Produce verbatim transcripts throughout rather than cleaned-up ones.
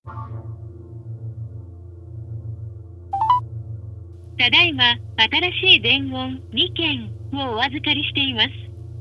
ただいま、新しい伝言にけんをお預かりしています。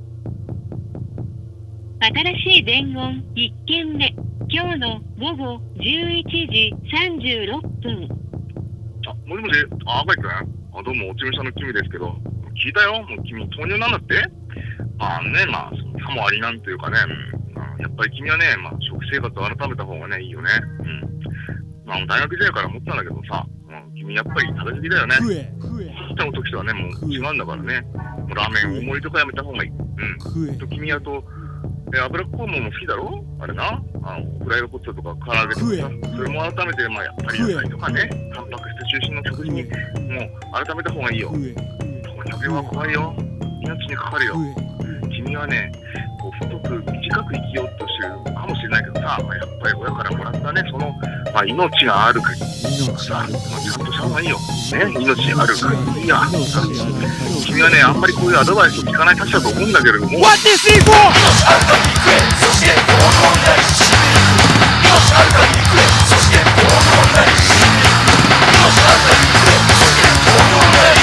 新しい伝言いっけんめ、今日の午後じゅういちじさんじゅうろっぷん。 あ、もしもし、あ、赤井くん。あ、どうも、落ち武者の君ですけど、聞いたよ。もう君、糖尿なんだって。まあね、まあ、さもありなんていうかね、うん、やっぱり君はね、まあ、食生活を改めた方がね、いいよね。うん。まあ、大学時代から思ったんだけどさ、うん、君やっぱり食べ過ぎだよね。 食え食えホストの時とはね、もう違うんだからね。もうラーメン大盛りとかやめた方がいい。うん。 食えと君はと、え、脂っこいものも好きだろあれな。あの、フライドポテトとか唐揚げとかさ、それも改めて、まあ、やっぱり野菜とかね、タンパク質中心の食事に、もう改めた方がいいよ。 食え糖尿病は怖いよ。命にかかるよ。君はね、こう太く短く生きようとしてるかもしれないけどさ、まあ、やっぱり親からもらったね、その、まあ、命がある限りとかさ、まあ、ちゃんとした方がいいよ。ね、命ある限りいいや。君はね、あんまりこういうアドバイスを聞かないたちだと思うんだけれども。 What is equal? そしてこの問題命ある限り食えそしてこの問題命ある限り食えそしてこの問題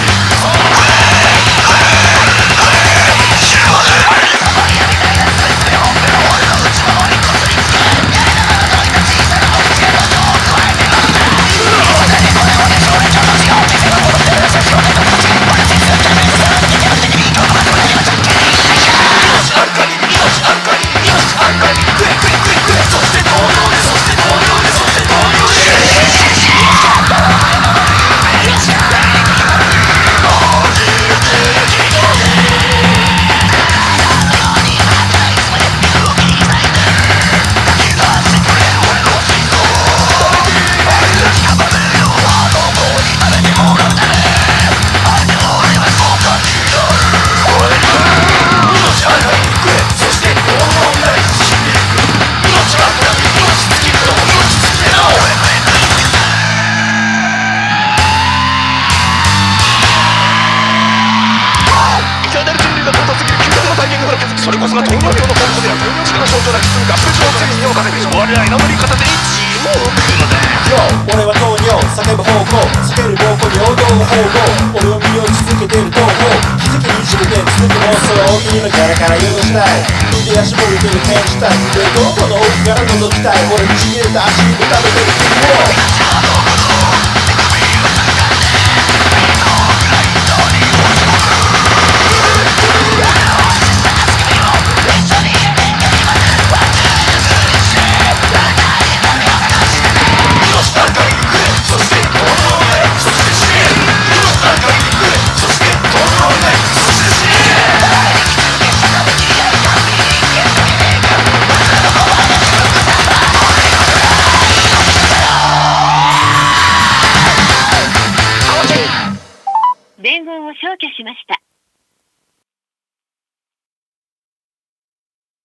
それこそが糖尿病の本質である糖尿病の症状だけする合併症をにをかけて我らの乗り方でチームを組むのだ俺は糖尿叫ぶ方向叫る暴行に踊る方向俺を魅了し続けてる東方奇跡にじめて続く妄想君のキャラから許したい右足も受ける剣したいでどこの奥から覗きたい俺にちぎれた足に食べてる君を伝言を消去しました。